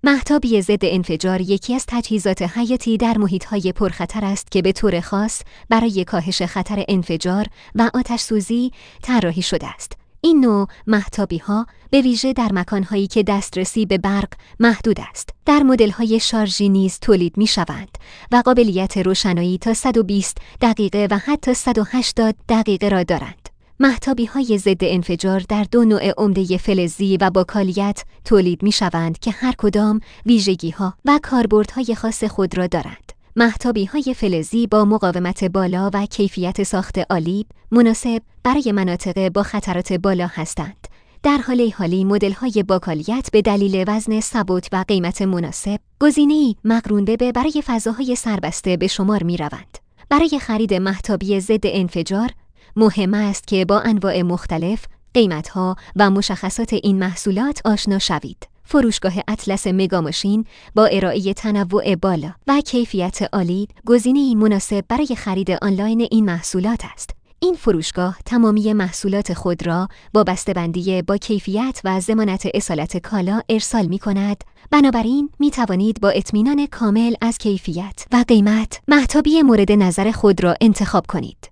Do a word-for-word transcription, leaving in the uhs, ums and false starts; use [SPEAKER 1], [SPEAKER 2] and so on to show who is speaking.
[SPEAKER 1] مهتابی ضد انفجار یکی از تجهیزات حیاتی در محیط‌های پرخطر است که به طور خاص برای کاهش خطر انفجار و آتش‌سوزی طراحی شده است. این نوع مهتابی‌ها به ویژه در مکان‌هایی که دسترسی به برق محدود است، در مدل‌های شارژی نیز تولید می‌شوند و قابلیت روشنایی تا صد و بیست دقیقه و حتی صد و هشتاد دقیقه را دارند. مهتابی‌های ضد انفجار در دو نوع عمده فلزی و باکالیت تولید می‌شوند که هر کدام ویژگی‌ها و کاربردهای خاص خود را دارند. مهتابی‌های فلزی با مقاومت بالا و کیفیت ساخت عالی مناسب برای مناطق با خطرات بالا هستند. در حال حالی مدل‌های باکالیت به دلیل وزن ثبات و قیمت مناسب گزینه‌ای مقرون به برای فضاهای سربسته به شمار می‌روند. برای خرید مهتابی ضد انفجار مهم است که با انواع مختلف، قیمت‌ها و مشخصات این محصولات آشنا شوید. فروشگاه اطلس مگاماشین با ارائه تنوع بالا و کیفیت عالی گزینه‌ای مناسب برای خرید آنلاین این محصولات است. این فروشگاه تمامی محصولات خود را با بسته‌بندی با کیفیت و ضمانت اصالت کالا ارسال می‌کند. بنابراین می توانید با اطمینان کامل از کیفیت و قیمت مهتابی مورد نظر خود را انتخاب کنید.